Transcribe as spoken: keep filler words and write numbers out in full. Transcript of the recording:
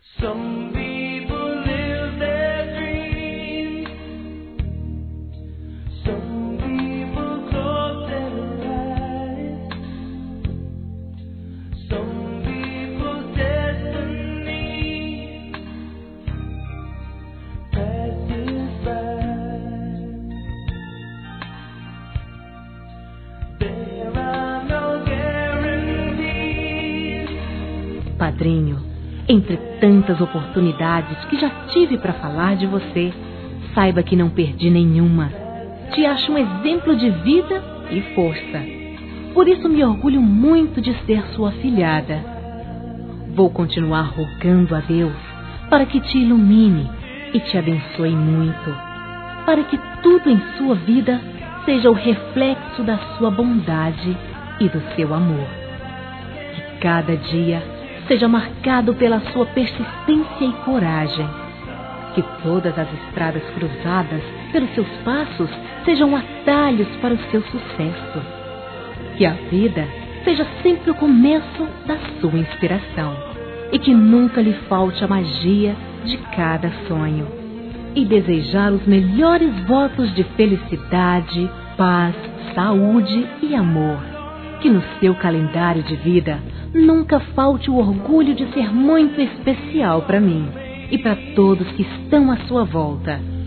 Some people live their dreams. Some people close their eyes. Some people's destiny passes by. There are no guarantees. Padrinho, entre tantas oportunidades que já tive para falar de você, saiba que não perdi nenhuma. Te acho um exemplo de vida e força. Por isso me orgulho muito de ser sua afilhada. Vou continuar rogando a Deus para que te ilumine e te abençoe muito, para que tudo em sua vida seja o reflexo da sua bondade e do seu amor. Que cada dia seja marcado pela sua persistência e coragem. Que todas as estradas cruzadas pelos seus passos sejam atalhos para o seu sucesso. Que a vida seja sempre o começo da sua inspiração e que nunca lhe falte a magia de cada sonho. E desejar os melhores votos de felicidade, paz, saúde e amor. Que no seu calendário de vida nunca falte o orgulho de ser muito especial para mim e para todos que estão à sua volta.